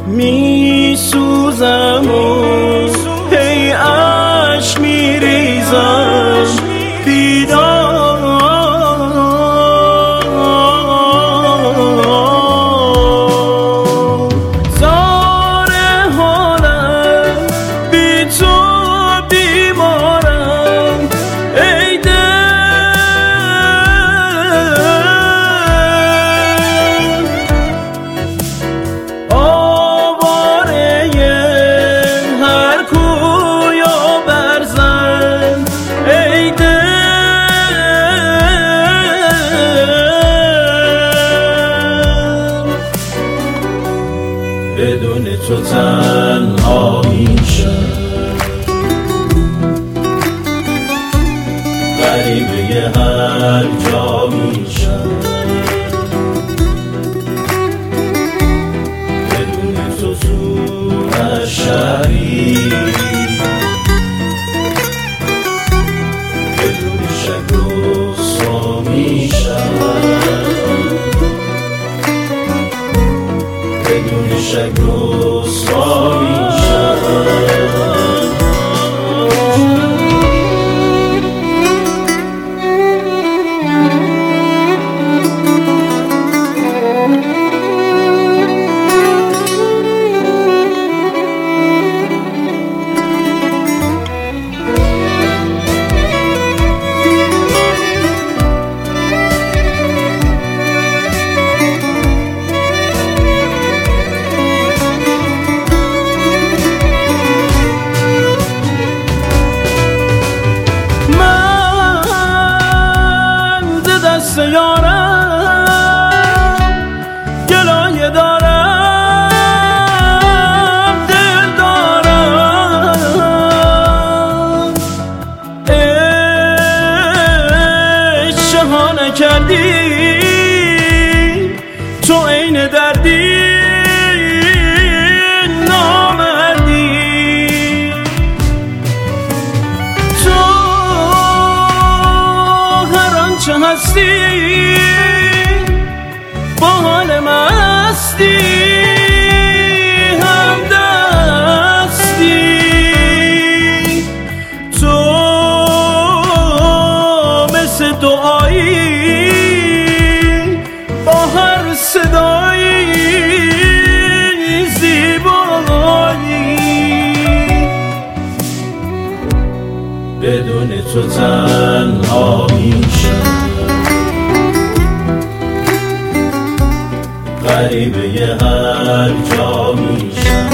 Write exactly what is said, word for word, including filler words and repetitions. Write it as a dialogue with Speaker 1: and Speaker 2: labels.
Speaker 1: می سوزم و هی عشق می ریزم بیدار زار حالم بی تو بیمارم ای دل آواره هر کویا برزن ای دل بدون تو تنها میشم غریبه هر جا میشم بدون تو سور شهری بدون شک رسوا میشم بدون شک رسوا میشم یارم گلایه دارم دل دارم ای شهانه کردی تو عین دردی نامردی تو هر آنچه هستی با حال مستی هم دستی تو مثل دعایی با هر صدایی زیبایی بدون تو تنها میشم غریبه هر جا میشم